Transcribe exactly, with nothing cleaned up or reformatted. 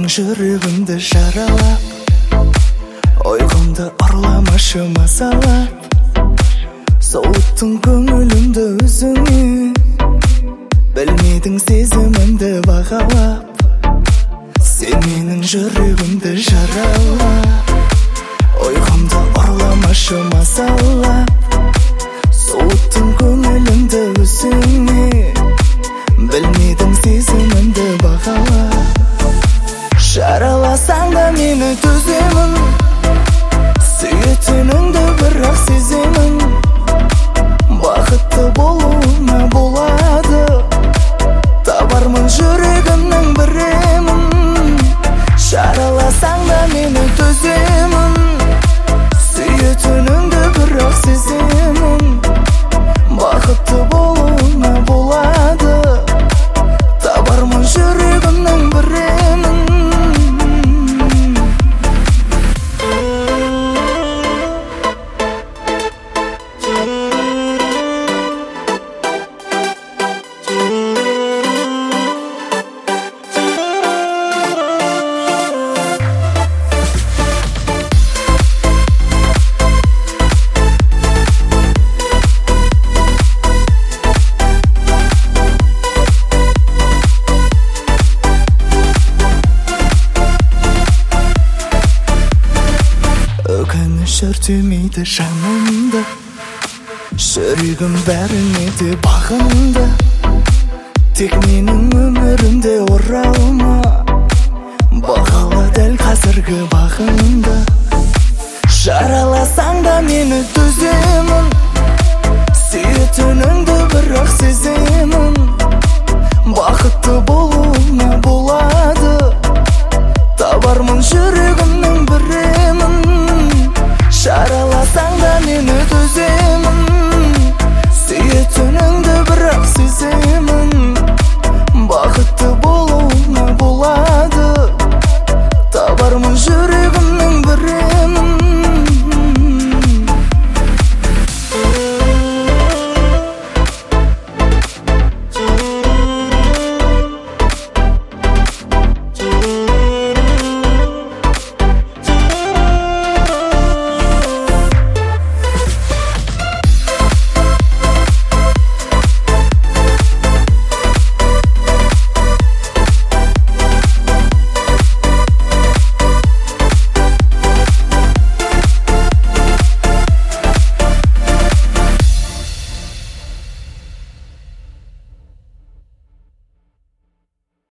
жүрегімді жаралап, ойғымды ұрламашы мазалап, соуыттың көңілімді өзіңе, білмедің сезімімді бағалап. Сен менің жүрегімді жаралап, ойғымды ұрламашы мазалап, соуыттың көңілімді өзіңе, білмедің сезімімді бағалап. Жараласаң да мені төземін, сүйетініңді бірақ сеземін. Бақытты болуыңа болады, табармын жүрегімнің бір емін. Жараласаң да мені төземін, сүйетініңді бірақ сеземін. Бақытты болуыңа болады, табармын жүрегімнің бір емін. Өкініш өртемейді жанымды, жүрегім бәріне де бағынды. Тек менің өмірімде оралма, бағала дәл қазіргі бағымды. Жараласаң да мені төземін,